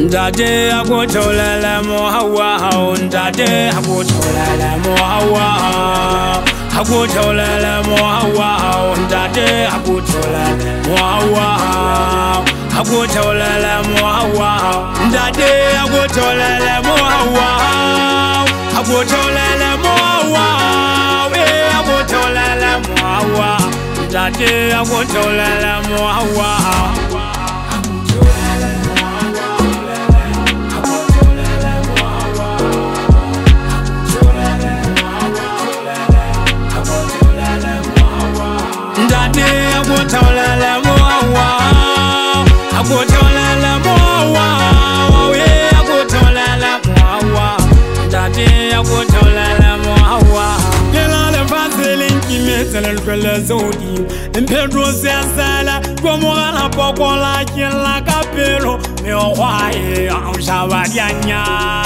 Ndade agotolele mo hawa, ndade agotolele mo hawa, agotolele mo hawa, ndade agotolele mo hawa, agotolele mo hawa, ndade agotolele mo hawa, agotolele mo hawa, agotolele mo hawa, ndade agotolele mo hawa. Ndade agotolele mo hawa, agotolele mo hawa, agotolele mo hawa, ndade agotolele mo hawa. Lela le faselin kimetele kwele zodi, impedro sesala, komora pokola kila kapelo, me owaye amshabadianya.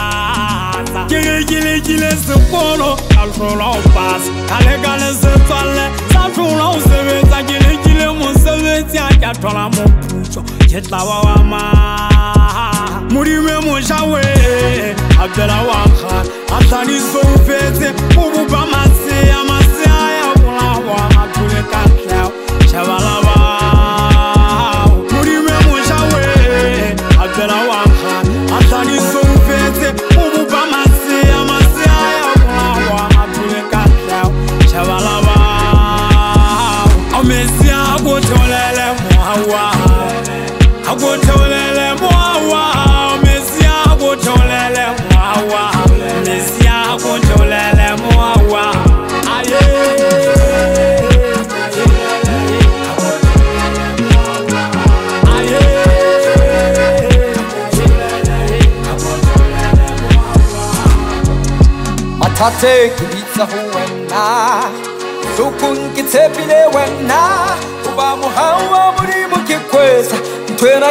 Kile sepolo, alfrola pas, kale sepale, safrola seveta kile mo sevetia yatola mo pucho, ketlawa wama. Muriwe mo shawe, abela wakha, atani sofete, ububa mase ya wulawa, atule kakla, shabalaba. Muriwe mo shawe, abela wakha, atani sofete, ububa mase ya wulawa, atule kakla, shabalaba. Omesia agotolele mo hawa, agotolele mo hawa, Omesia agotolele mo hawa, Omesia agotolele mo hawa. Aye, Matate kibitsa huwena, sukun kitepile wena, uba muhawa muri mukikweza, ntwena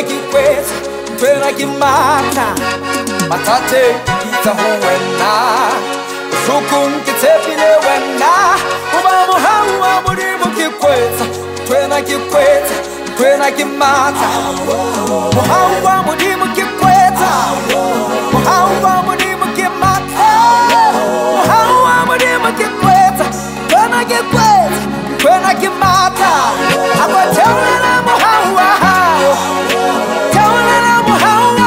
kimata. Matate kibitsa huwena, sukun kitepile wena, uba muhawa muri mukikweza, ntwena kimata. Muhawa muri mukikweza, muhawa muri mukimata. Muhawa muri mukikweza, ntwena kimata. Agotolele muhawa, tolele muhawa,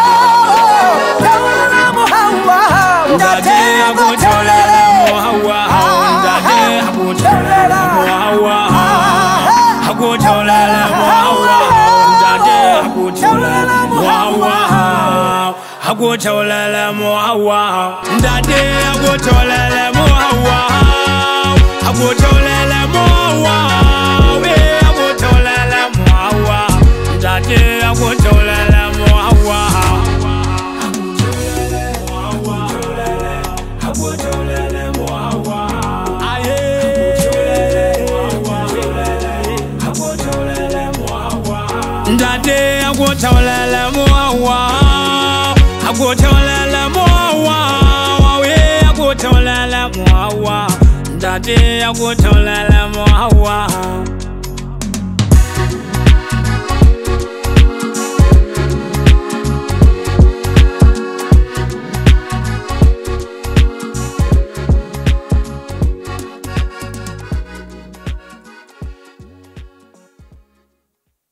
tolele muhawa. ndade agotolele mo hawa, ndade agotolele mo hawa, agotolele mo hawa, ndade agotolele mo hawa, agotolele mo hawa, ndade agotolele mo hawa, agotolele mo hawa, agotolele mo hawa, ndade agotolele mo hawa. Agotolele mo hawa, aye, agotolele mo hawa, ndade agotolele mo hawa, agotolele mo hawa, agotolele mo hawa, ndade agotolele mo hawa.